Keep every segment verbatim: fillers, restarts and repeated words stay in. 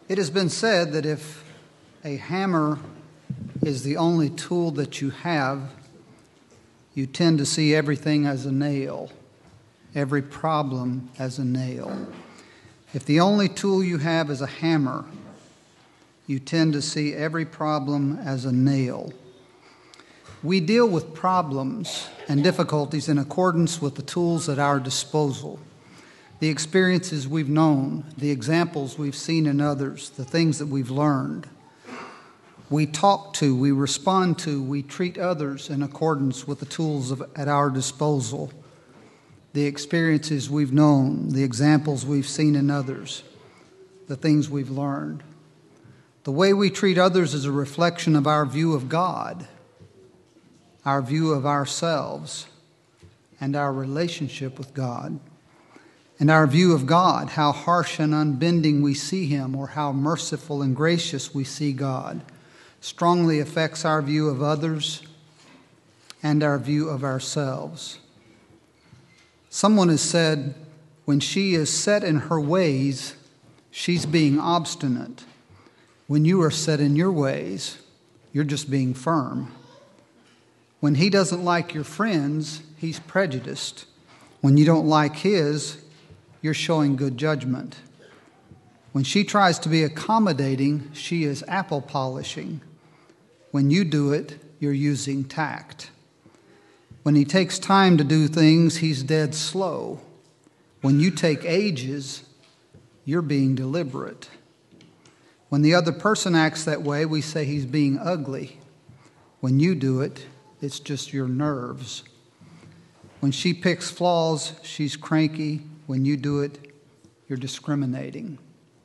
It has been said that if a hammer is the only tool that you have, you tend to see everything as a nail, every problem as a nail. If the only tool you have is a hammer, you tend to see every problem as a nail. We deal with problems and difficulties in accordance with the tools at our disposal, the experiences we've known, the examples we've seen in others, the things that we've learned. We talk to, we respond to, we treat others in accordance with the tools of, at our disposal, the experiences we've known, the examples we've seen in others, the things we've learned. The way we treat others is a reflection of our view of God, our view of ourselves, and our relationship with God. And our view of God, how harsh and unbending we see Him, or how merciful and gracious we see God, strongly affects our view of others and our view of ourselves. Someone has said, when she is set in her ways, she's being obstinate. When you are set in your ways, you're just being firm. When he doesn't like your friends, he's prejudiced. When you don't like his, you're showing good judgment. When she tries to be accommodating, she is apple polishing. When you do it, you're using tact. When he takes time to do things, he's dead slow. When you take ages, you're being deliberate. When the other person acts that way, we say he's being ugly. When you do it, it's just your nerves. When she picks flaws, she's cranky. When you do it, you're discriminating.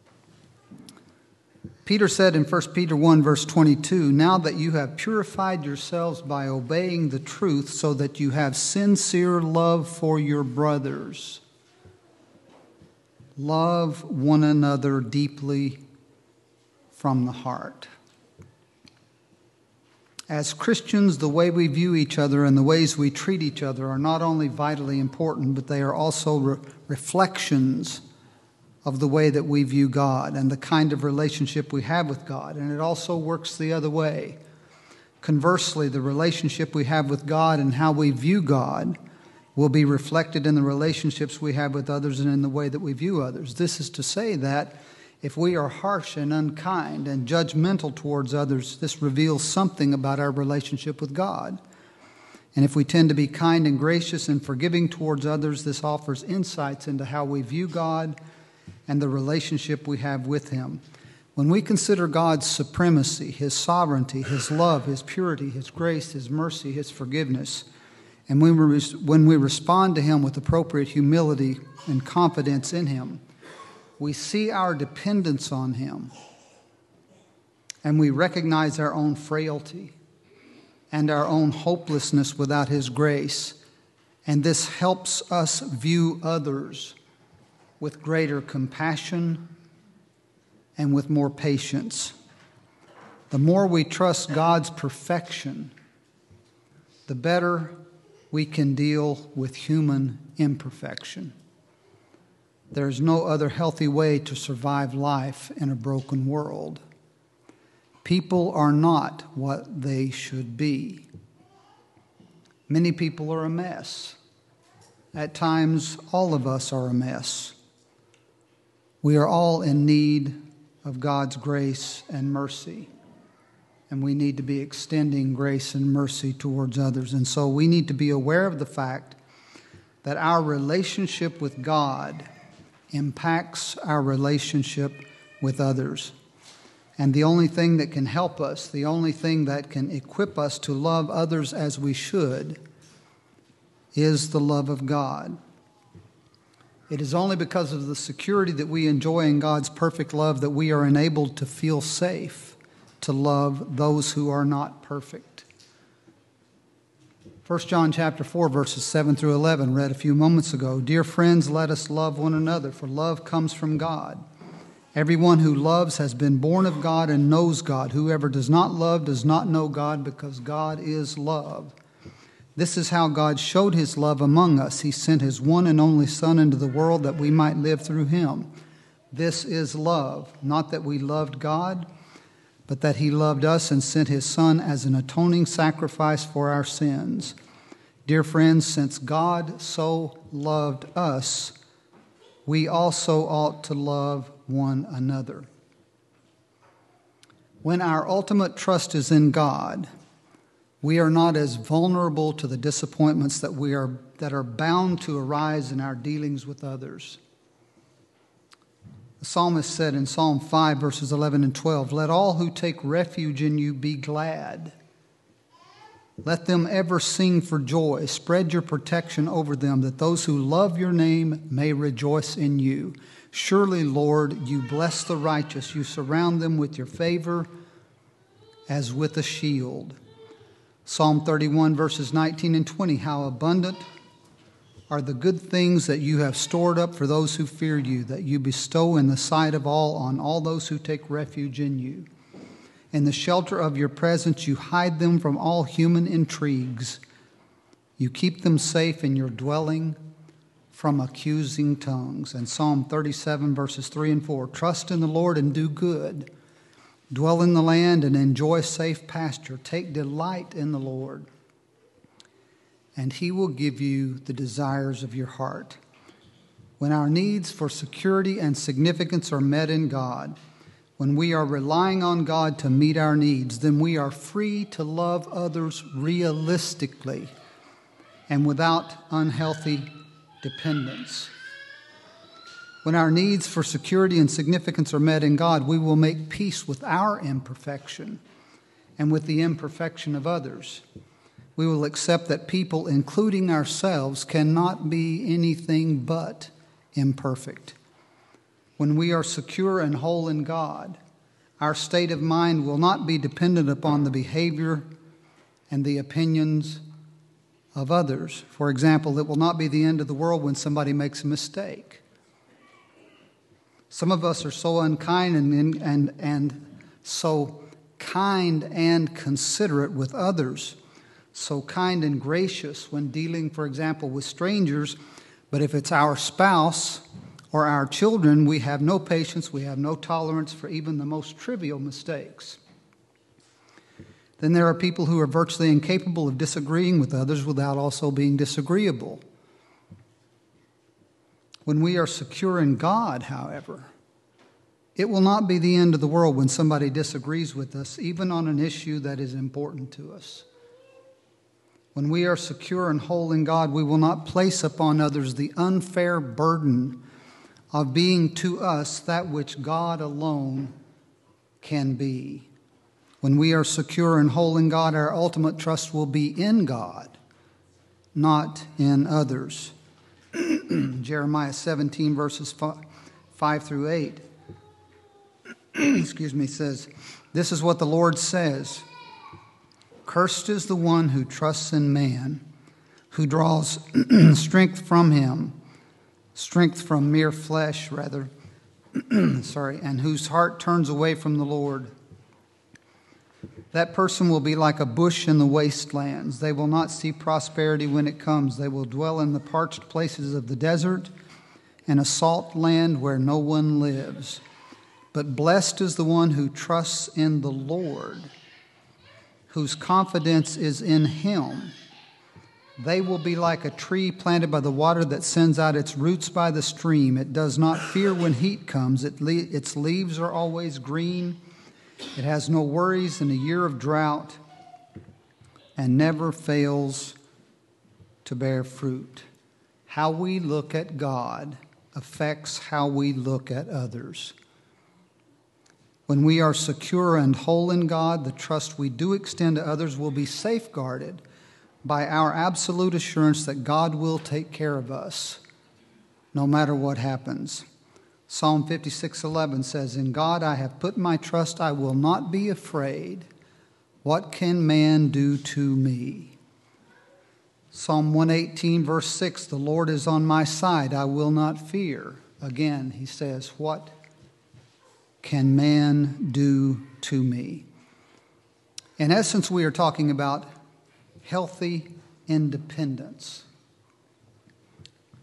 Peter said in First Peter one, verse twenty-two, "Now that you have purified yourselves by obeying the truth, so that you have sincere love for your brothers, love one another deeply from the heart." As Christians, the way we view each other and the ways we treat each other are not only vitally important, but they are also re- reflections of the way that we view God and the kind of relationship we have with God. And it also works the other way. Conversely, the relationship we have with God and how we view God will be reflected in the relationships we have with others and in the way that we view others. This is to say that if we are harsh and unkind and judgmental towards others, this reveals something about our relationship with God. And if we tend to be kind and gracious and forgiving towards others, this offers insights into how we view God and the relationship we have with Him. When we consider God's supremacy, His sovereignty, His love, His purity, His grace, His mercy, His forgiveness, and when we, when we respond to Him with appropriate humility and confidence in Him, we see our dependence on Him, and we recognize our own frailty and our own hopelessness without His grace, and this helps us view others with greater compassion and with more patience. The more we trust God's perfection, the better we can deal with human imperfection. There is no other healthy way to survive life in a broken world. People are not what they should be. Many people are a mess. At times, all of us are a mess. We are all in need of God's grace and mercy, and we need to be extending grace and mercy towards others. And so we need to be aware of the fact that our relationship with God impacts our relationship with others. And the only thing that can help us, the only thing that can equip us to love others as we should, is the love of God. It is only because of the security that we enjoy in God's perfect love that we are enabled to feel safe to love those who are not perfect. First John chapter four, verses seven through eleven, read a few moments ago. "Dear friends, let us love one another, for love comes from God. Everyone who loves has been born of God and knows God. Whoever does not love does not know God, because God is love. This is how God showed His love among us. He sent His one and only Son into the world that we might live through Him. This is love, not that we loved God, but that he loved us and sent his Son as an atoning sacrifice for our sins. Dear friends, since God so loved us, we also ought to love one another. When our ultimate trust is in God, we are not as vulnerable to the disappointments that we are that are bound to arise in our dealings with others. The psalmist said in Psalm five, verses eleven and twelve, "Let all who take refuge in you be glad. Let them ever sing for joy. Spread your protection over them, that those who love your name may rejoice in you. Surely, Lord, you bless the righteous. You surround them with your favor as with a shield." Psalm thirty-one, verses nineteen and twenty, "How abundant are the good things that you have stored up for those who fear you, that you bestow in the sight of all on all those who take refuge in you. In the shelter of your presence, you hide them from all human intrigues. You keep them safe in your dwelling from accusing tongues." And Psalm thirty-seven, verses three and four, "Trust in the Lord and do good. Dwell in the land and enjoy safe pasture. Take delight in the Lord, and he will give you the desires of your heart." When our needs for security and significance are met in God, when we are relying on God to meet our needs, then we are free to love others realistically and without unhealthy dependence. When our needs for security and significance are met in God, we will make peace with our imperfection and with the imperfection of others. We will accept that people, including ourselves, cannot be anything but imperfect. When we are secure and whole in God, our state of mind will not be dependent upon the behavior and the opinions of others. For example, it will not be the end of the world when somebody makes a mistake. Some of us are so unkind and, and, and so kind and considerate with others, so kind and gracious when dealing, for example, with strangers. But if it's our spouse or our children, we have no patience, we have no tolerance for even the most trivial mistakes. Then there are people who are virtually incapable of disagreeing with others without also being disagreeable. When we are secure in God, however, it will not be the end of the world when somebody disagrees with us, even on an issue that is important to us. When we are secure and whole in God, we will not place upon others the unfair burden of being to us that which God alone can be. When we are secure and whole in God, our ultimate trust will be in God, not in others. Jeremiah seventeen, verses five through eight, excuse me, says, "This is what the Lord says. Cursed is the one who trusts in man, who draws strength from him, strength from mere flesh, rather, sorry, and whose heart turns away from the Lord. That person will be like a bush in the wastelands. They will not see prosperity when it comes. They will dwell in the parched places of the desert and a salt land where no one lives. But blessed is the one who trusts in the Lord, whose confidence is in him. They will be like a tree planted by the water that sends out its roots by the stream. It does not fear when heat comes. It le- its leaves are always green. It has no worries in a year of drought and never fails to bear fruit." How we look at God affects how we look at others. When we are secure and whole in God, the trust we do extend to others will be safeguarded by our absolute assurance that God will take care of us, no matter what happens. Psalm fifty-six eleven says, "In God I have put my trust, I will not be afraid. What can man do to me?" Psalm one eighteen, verse six, "The Lord is on my side, I will not fear." Again, he says, "What can man do to me?" In essence, we are talking about healthy independence.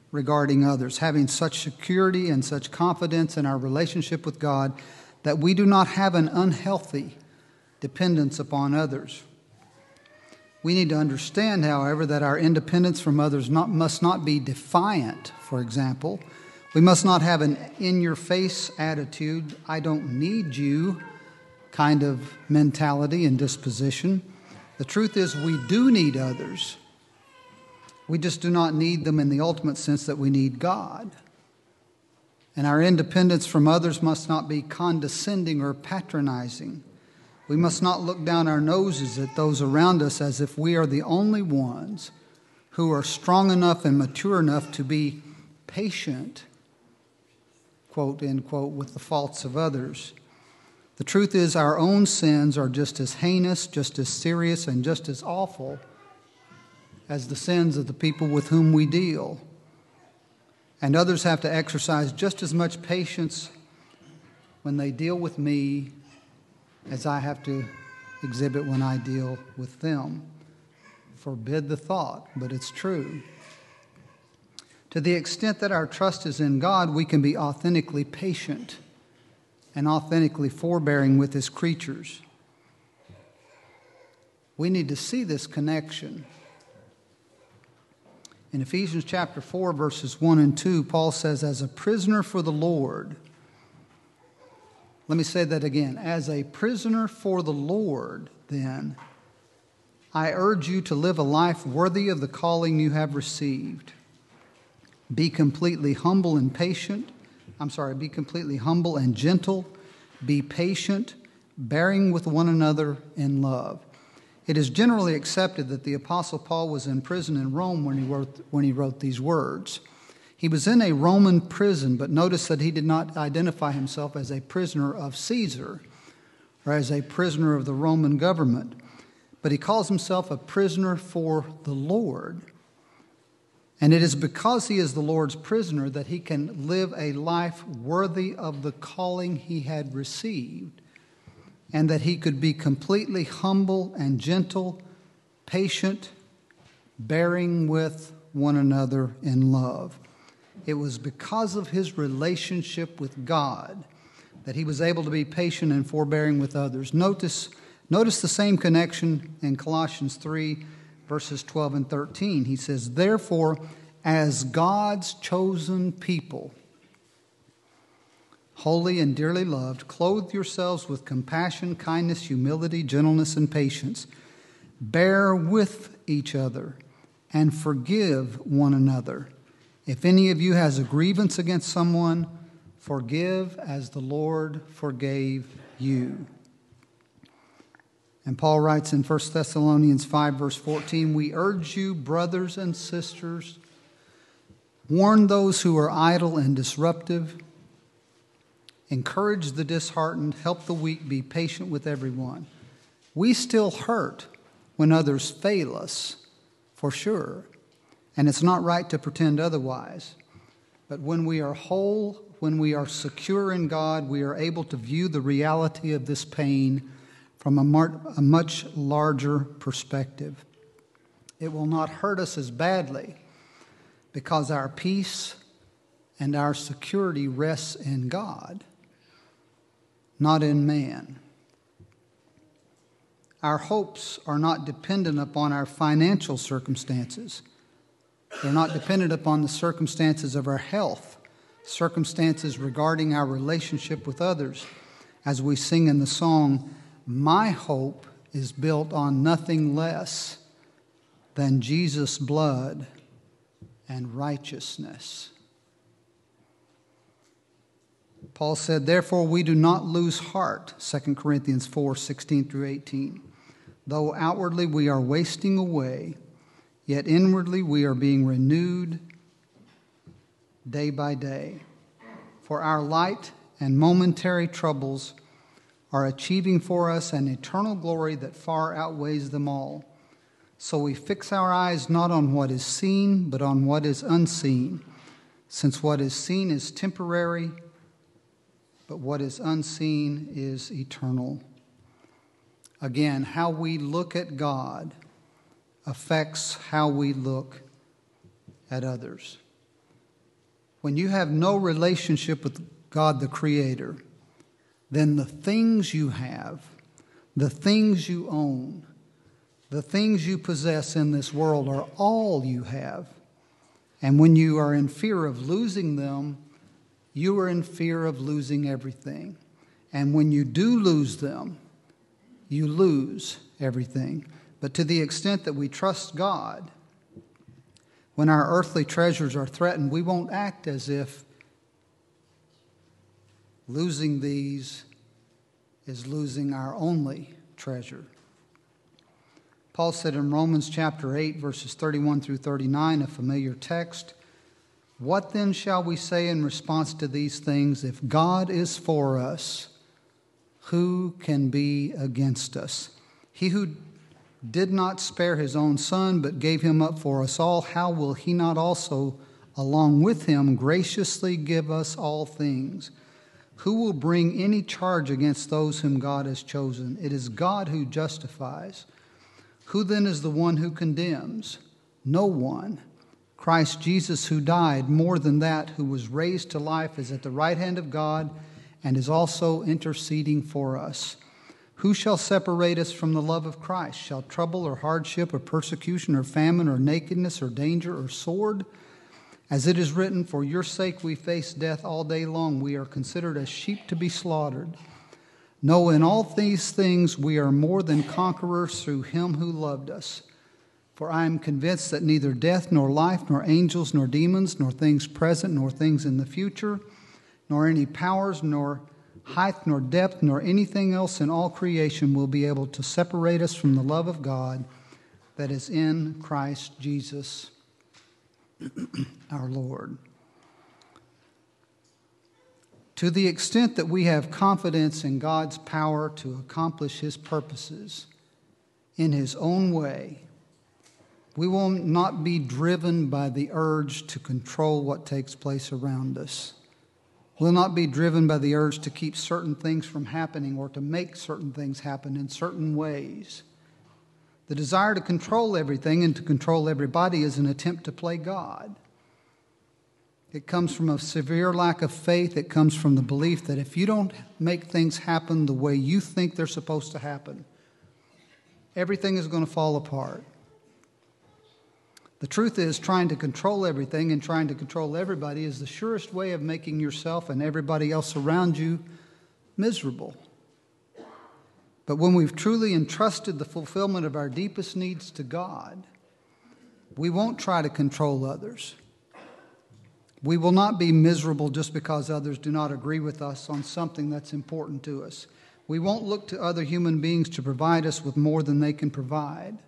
regarding others, having such security and such confidence in our relationship with God that we do not have an unhealthy dependence upon others. We need to understand, however, that our independence from others not, must not be defiant, for example. We must not have an in-your-face attitude, I don't need you kind of mentality and disposition. The truth is we do need others. We just do not need them in the ultimate sense that we need God. And our independence from others must not be condescending or patronizing. We must not look down our noses at those around us as if we are the only ones who are strong enough and mature enough to be patient, quote, end quote, with the faults of others. The truth is our own sins are just as heinous, just as serious, and just as awful as the sins of the people with whom we deal. And others have to exercise just as much patience when they deal with me as I have to exhibit when I deal with them. Forbid the thought, but it's true. To the extent that our trust is in God, we can be authentically patient and authentically forbearing with His creatures. We need to see this connection. In Ephesians chapter four, verses one and two, Paul says, as a prisoner for the Lord. Let me say that again. As a prisoner for the Lord, then, I urge you to live a life worthy of the calling you have received. Be completely humble and patient. I'm sorry, be completely humble and gentle. Be patient, bearing with one another in love. It is generally accepted that the Apostle Paul was in prison in Rome when he wrote, when he wrote these words. He was in a Roman prison, but notice that he did not identify himself as a prisoner of Caesar or as a prisoner of the Roman government, but he calls himself a prisoner for the Lord. And it is because he is the Lord's prisoner that he can live a life worthy of the calling he had received, and that he could be completely humble and gentle, patient, bearing with one another in love. It was because of his relationship with God that he was able to be patient and forbearing with others. Notice, notice the same connection in Colossians three, verses twelve and thirteen. He says, therefore, as God's chosen people, holy and dearly loved, clothe yourselves with compassion, kindness, humility, gentleness, and patience. Bear with each other and forgive one another. If any of you has a grievance against someone, forgive as the Lord forgave you. And Paul writes in First Thessalonians five, verse fourteen, we urge you, brothers and sisters, warn those who are idle and disruptive, encourage the disheartened, help the weak, be patient with everyone. We still hurt when others fail us, for sure. And it's not right to pretend otherwise. But when we are whole, when we are secure in God, we are able to view the reality of this pain from a, mar- a much larger perspective. It will not hurt us as badly because our peace and our security rests in God, not in man. Our hopes are not dependent upon our financial circumstances. They're not dependent upon the circumstances of our health, circumstances regarding our relationship with others. As we sing in the song, my hope is built on nothing less than Jesus' blood and righteousness. Paul said, therefore we do not lose heart, Second Corinthians four, sixteen through eighteen. Though outwardly we are wasting away, yet inwardly we are being renewed day by day. For our light and momentary troubles are achieving for us an eternal glory that far outweighs them all. So we fix our eyes not on what is seen, but on what is unseen, since what is seen is temporary, but what is unseen is eternal. Again, how we look at God affects how we look at others. When you have no relationship with God the Creator, then the things you have, the things you own, the things you possess in this world are all you have. And when you are in fear of losing them, you are in fear of losing everything. And when you do lose them, you lose everything. But to the extent that we trust God, when our earthly treasures are threatened, we won't act as if losing these is losing our only treasure. Paul said in Romans chapter eight, verses thirty-one through thirty-nine, a familiar text, "What then shall we say in response to these things? If God is for us, who can be against us? He who did not spare his own son, but gave him up for us all, how will he not also, along with him, graciously give us all things? Who will bring any charge against those whom God has chosen? It is God who justifies. Who then is the one who condemns? No one. Christ Jesus, who died, more than that, who was raised to life, is at the right hand of God and is also interceding for us. Who shall separate us from the love of Christ? Shall trouble or hardship or persecution or famine or nakedness or danger or sword? As it is written, for your sake we face death all day long. We are considered as sheep to be slaughtered. No, in all these things we are more than conquerors through him who loved us. For I am convinced that neither death nor life, nor angels nor demons, nor things present, nor things in the future, nor any powers, nor height, nor depth, nor anything else in all creation will be able to separate us from the love of God that is in Christ Jesus our Lord. To the extent that we have confidence in God's power to accomplish his purposes in his own way, we will not be driven by the urge to control what takes place around us. We'll not be driven by the urge to keep certain things from happening or to make certain things happen in certain ways. The desire to control everything and to control everybody is an attempt to play God. It comes from a severe lack of faith. It comes from the belief that if you don't make things happen the way you think they're supposed to happen, everything is going to fall apart. The truth is, trying to control everything and trying to control everybody is the surest way of making yourself and everybody else around you miserable. But when we've truly entrusted the fulfillment of our deepest needs to God, we won't try to control others. We will not be miserable just because others do not agree with us on something that's important to us. We won't look to other human beings to provide us with more than they can provide.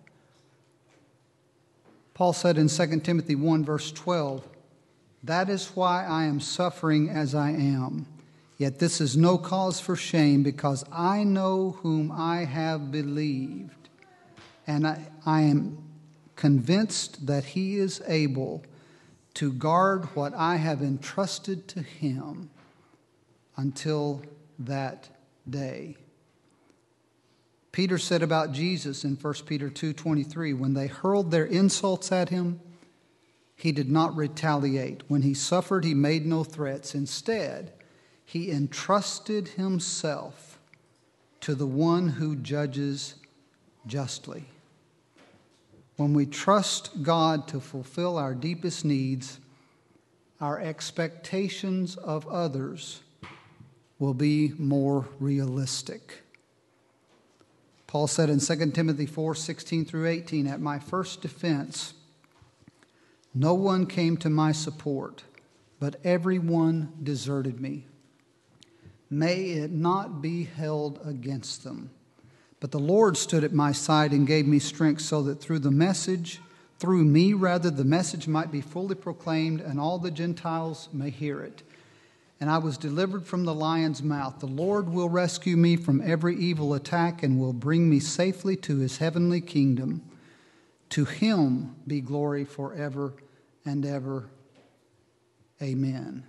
Paul said in Second Timothy one, verse twelve, "That is why I am suffering as I am. Yet this is no cause for shame, because I know whom I have believed, and I, I am convinced that he is able to guard what I have entrusted to him until that day." Peter said about Jesus in First Peter two twenty-three, when they hurled their insults at him, he did not retaliate. When he suffered, he made no threats. Instead, he entrusted himself to the one who judges justly. When we trust God to fulfill our deepest needs, our expectations of others will be more realistic. Paul said in Second Timothy four sixteen through eighteen, "At my first defense, no one came to my support, but everyone deserted me. May it not be held against them. But the Lord stood at my side and gave me strength, so that through the message, through me rather, the message might be fully proclaimed, and all the Gentiles may hear it. And I was delivered from the lion's mouth. The Lord will rescue me from every evil attack and will bring me safely to his heavenly kingdom. To him be glory forever and ever. Amen."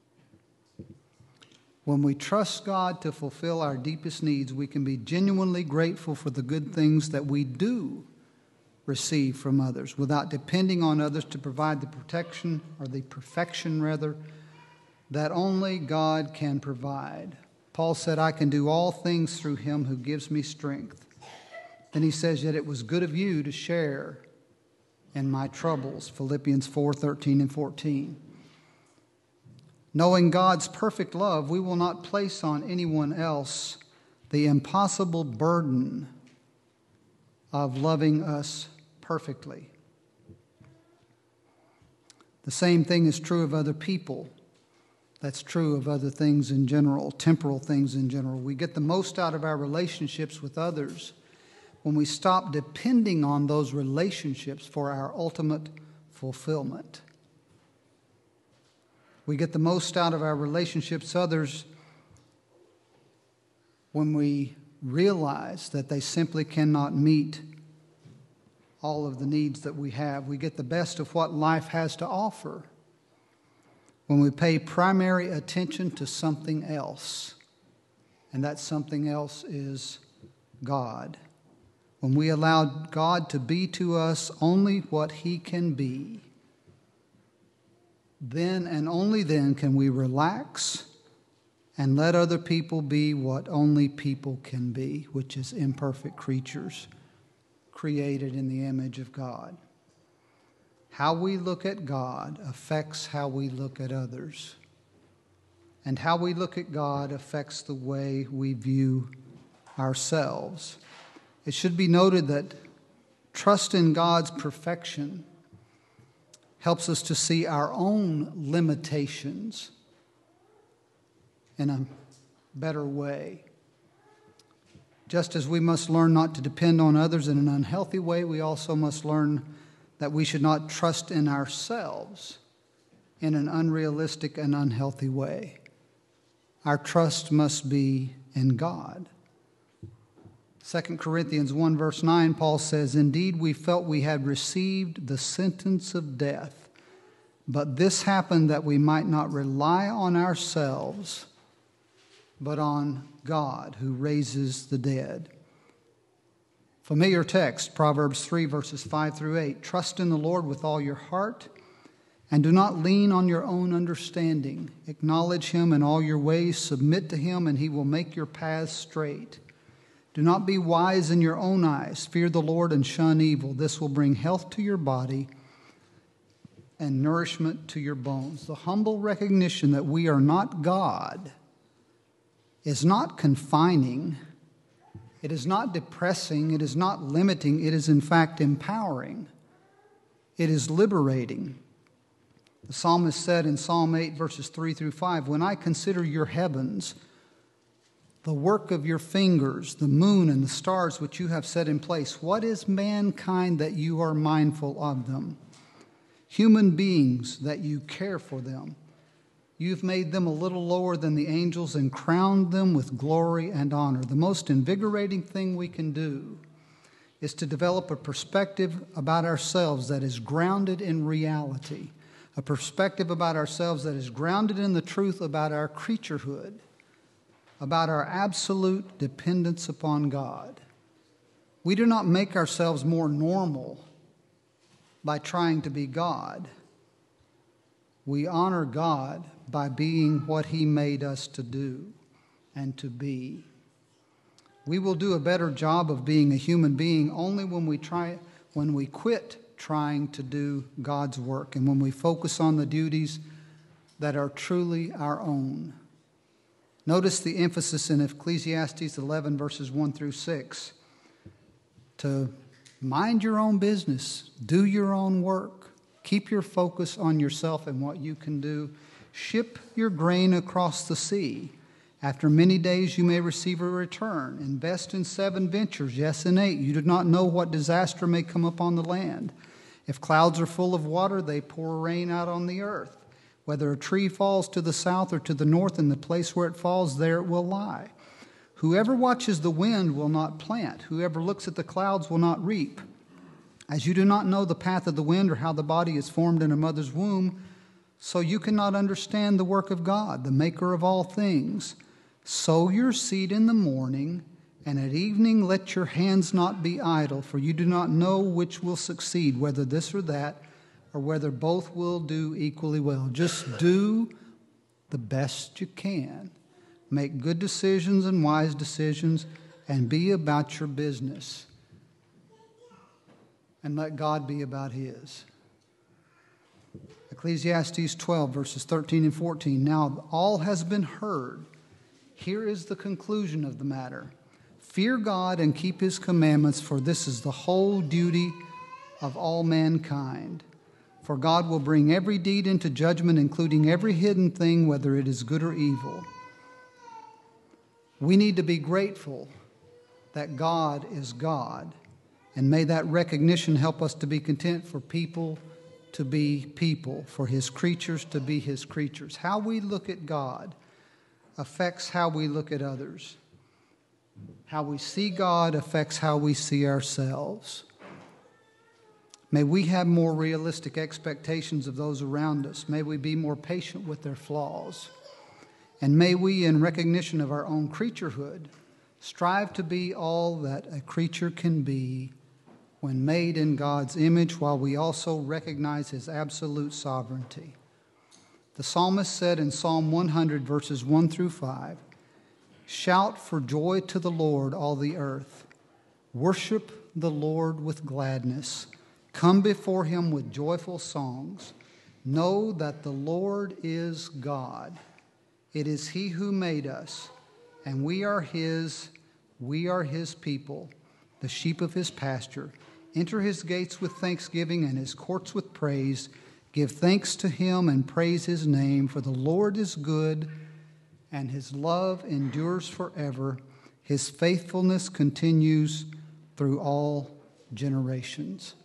When we trust God to fulfill our deepest needs, we can be genuinely grateful for the good things that we do receive from others, without depending on others to provide the protection, or the perfection rather, that only God can provide. Paul said, I can do all things through him who gives me strength. Then he says, yet it was good of you to share in my troubles. Philippians four, thirteen and fourteen. Knowing God's perfect love, we will not place on anyone else the impossible burden of loving us perfectly. The same thing is true of other people. That's true of other things in general, temporal things in general. We get the most out of our relationships with others when we stop depending on those relationships for our ultimate fulfillment. We get the most out of our relationships with others when we realize that they simply cannot meet all of the needs that we have. We get the best of what life has to offer when we pay primary attention to something else, and that something else is God. When we allow God to be to us only what he can be, then and only then can we relax and let other people be what only people can be, which is imperfect creatures created in the image of God. How we look at God affects how we look at others. And how we look at God affects the way we view ourselves. It should be noted that trust in God's perfection helps us to see our own limitations in a better way. Just as we must learn not to depend on others in an unhealthy way, we also must learn that we should not trust in ourselves in an unrealistic and unhealthy way. Our trust must be in God. Second Corinthians one verse nine, Paul says, indeed, we felt we had received the sentence of death, but this happened that we might not rely on ourselves, but on God who raises the dead. Familiar text, Proverbs three, verses five through eight. Trust in the Lord with all your heart, and do not lean on your own understanding. Acknowledge him in all your ways, submit to him, and he will make your paths straight. Do not be wise in your own eyes. Fear the Lord and shun evil. This will bring health to your body and nourishment to your bones. The humble recognition that we are not God is not confining. It is not depressing. It is not limiting. It is, in fact, empowering. It is liberating. The psalmist said in Psalm eight, verses three through five, when I consider your heavens, the work of your fingers, the moon and the stars which you have set in place, what is mankind that you are mindful of them? Human beings that you care for them. You've made them a little lower than the angels and crowned them with glory and honor. The most invigorating thing we can do is to develop a perspective about ourselves that is grounded in reality, a perspective about ourselves that is grounded in the truth about our creaturehood, about our absolute dependence upon God. We do not make ourselves more normal by trying to be God. We honor God by being what he made us to do and to be. We will do a better job of being a human being only when we try, when we quit trying to do God's work and when we focus on the duties that are truly our own. Notice the emphasis in Ecclesiastes eleven, verses one through six. To mind your own business, do your own work, keep your focus on yourself and what you can do. Ship your grain across the sea. After many days you may receive a return. Invest in seven ventures, yes, in eight. You do not know what disaster may come upon the land. If clouds are full of water, they pour rain out on the earth. Whether a tree falls to the south or to the north, in the place where it falls, there it will lie. Whoever watches the wind will not plant. Whoever looks at the clouds will not reap. As you do not know the path of the wind or how the body is formed in a mother's womb, so you cannot understand the work of God, the maker of all things. Sow your seed in the morning, and at evening let your hands not be idle, for you do not know which will succeed, whether this or that, or whether both will do equally well. Just do the best you can. Make good decisions and wise decisions, and be about your business. And let God be about his. Ecclesiastes twelve, verses thirteen and fourteen. Now all has been heard. Here is the conclusion of the matter. Fear God and keep his commandments, for this is the whole duty of all mankind. For God will bring every deed into judgment, including every hidden thing, whether it is good or evil. We need to be grateful that God is God. And may that recognition help us to be content for people to be people, for his creatures to be his creatures. How we look at God affects how we look at others. How we see God affects how we see ourselves. May we have more realistic expectations of those around us. May we be more patient with their flaws. And may we, in recognition of our own creaturehood, strive to be all that a creature can be when made in God's image, while we also recognize his absolute sovereignty. The psalmist said in Psalm one hundred, verses one through five, "Shout for joy to the Lord, all the earth. Worship the Lord with gladness. Come before him with joyful songs. Know that the Lord is God. It is he who made us, and we are his, we are his people, the sheep of his pasture. Enter his gates with thanksgiving and his courts with praise. Give thanks to him and praise his name, for the Lord is good, and his love endures forever. His faithfulness continues through all generations."